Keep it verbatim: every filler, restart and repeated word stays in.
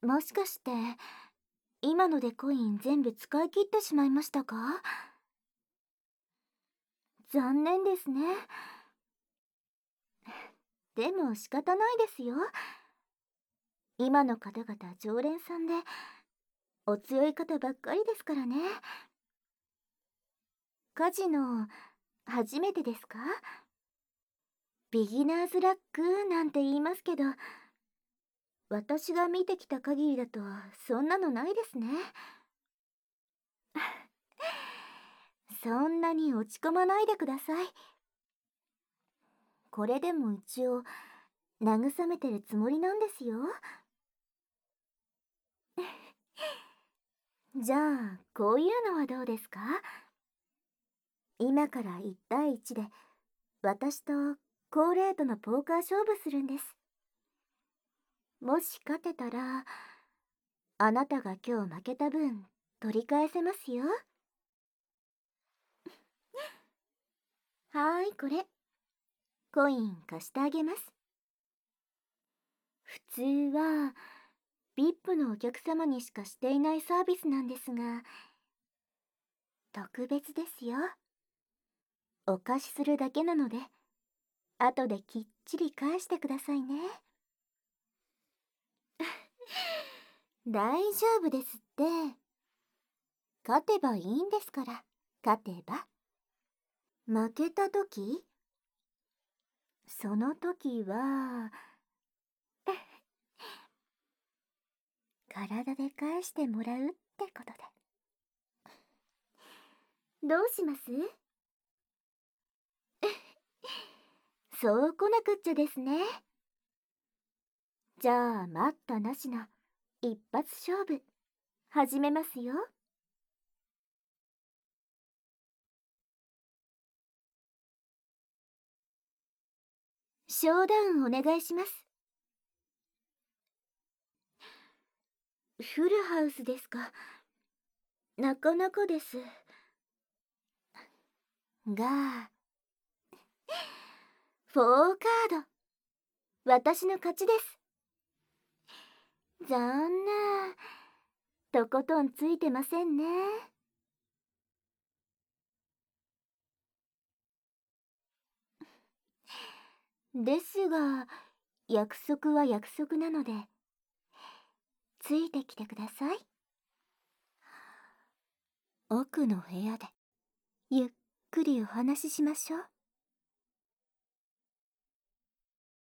もしかして、今のでコイン全部使い切ってしまいましたか？残念ですね。でも仕方ないですよ。今の方々常連さんで、お強い方ばっかりですからね。カジノ、初めてですか？ビギナーズラックなんて言いますけど、私が見てきた限りだと、そんなのないですね。そんなに落ち込まないでください。これでも一応、慰めてるつもりなんですよ。じゃあ、こういうのはどうですか？今からいち対いちで、私と高レートのポーカー勝負するんです。もし勝てたら、あなたが今日負けた分、取り返せますよ。はーい、これ。コイン貸してあげます。普通は、ブイアイピー のお客様にしかしていないサービスなんですが、特別ですよ。お貸しするだけなので、後できっちり返してくださいね。大丈夫ですって。勝てばいいんですから、勝てば。負けたとき、その時は、体で返してもらうってことで。どうします？そう来なくっちゃですね。じゃあ、待ったなしの一発勝負、始めますよ。ショーダウンお願いします。フルハウスですか。なかなかです。が、フォーカード、私の勝ちです。残念。とことんついてませんね。ですが、約束は約束なので、ついてきてください。奥の部屋で、ゆっくりお話ししましょう。